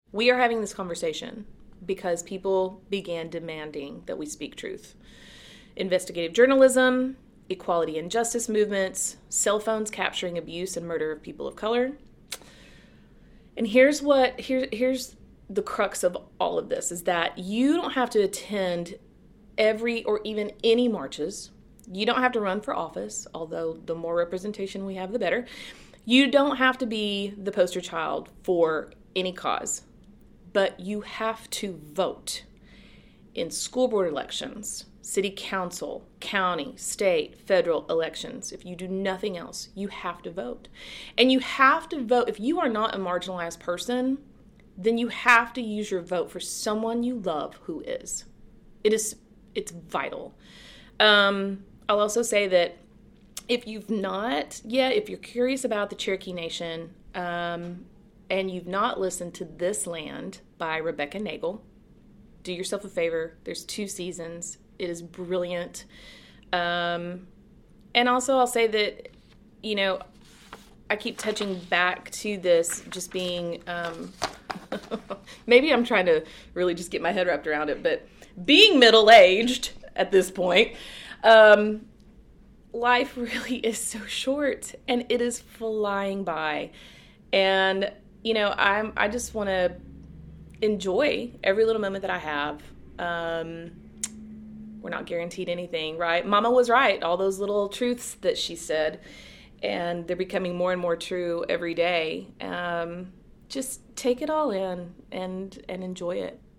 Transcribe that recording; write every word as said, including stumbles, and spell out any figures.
We are having this conversation because people began demanding that we speak truth. Investigative journalism, equality and justice movements, cell phones capturing abuse and murder of people of color. And here's what, here, here's the crux of all of this, is that you don't have to attend every or even any marches. You don't have to run for office, although the more representation we have, the better. You don't have to be the poster child for any cause, but you have to vote in school board elections, city council, county, state, federal elections. If you do nothing else, you have to vote. And you have to vote. If you are not a marginalized person, then you have to use your vote for someone you love who is. It is, it's vital. Um, I'll also say that if you've not yet, if you're curious about the Cherokee Nation, um, and you've not listened to This Land by Rebecca Nagle, do yourself a favor. There's two seasons. It is brilliant. Um, and also I'll say that, you know, I keep touching back to this just being, um, maybe I'm trying to really just get my head wrapped around it, but being middle-aged at this point, um, life really is so short and it is flying by. And, you know, I'm, I just want to enjoy every little moment that I have. Um, we're not guaranteed anything, right? Mama was right. All those little truths that she said, and they're becoming more and more true every day. Um, just take it all in and, and enjoy it.